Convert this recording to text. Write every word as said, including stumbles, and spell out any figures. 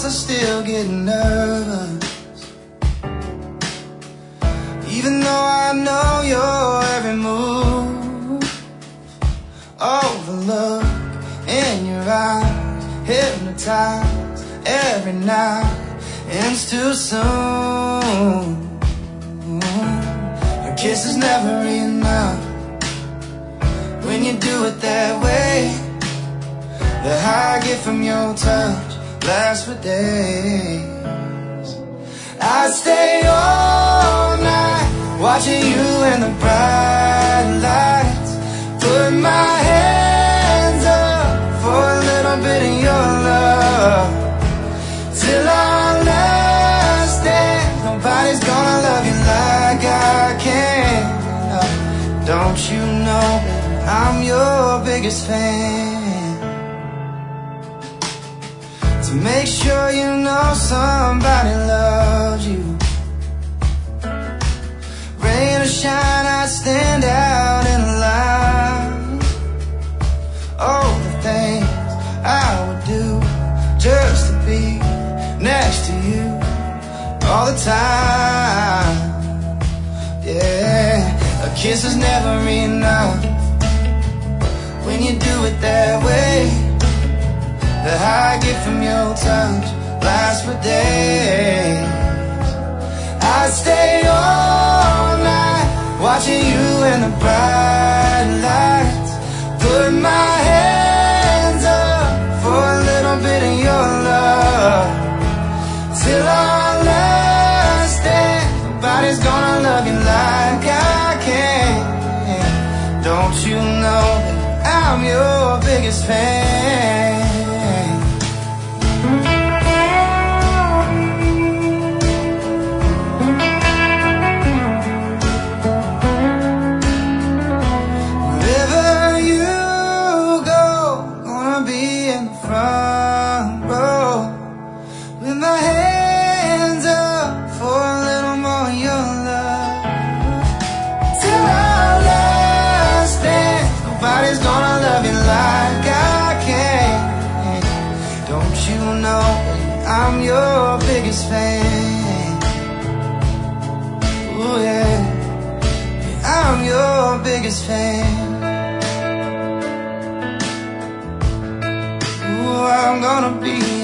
close, I still get nervous. Even though I know your every move. Oh, the look in your eyes, hypnotized every night. It's too soon. A kiss is never enough when you do it that way. The high I get from your touch lasts for days. I stay all night watching you in the bright lights. Put my hands up for a little bit of your love. Till our last dance, nobody's gonna love you like I can. Don't you know I'm your biggest fan? To make sure you know somebody loves you. Rain or shine, I stand out in the light. Oh, the things I would do just to be next to you all the time. Yeah, a kiss is never enough when you do it that way. The high I get from your touch lasts for days. I stay all night watching you in the bright lights. Put my hands up for a little bit of your love. Till our last dance, nobody's gonna love you like I can. Don't you know that I'm your biggest fan? I'm your biggest fan. Ooh, yeah. Yeah, I'm your biggest fan. Ooh, I'm gonna be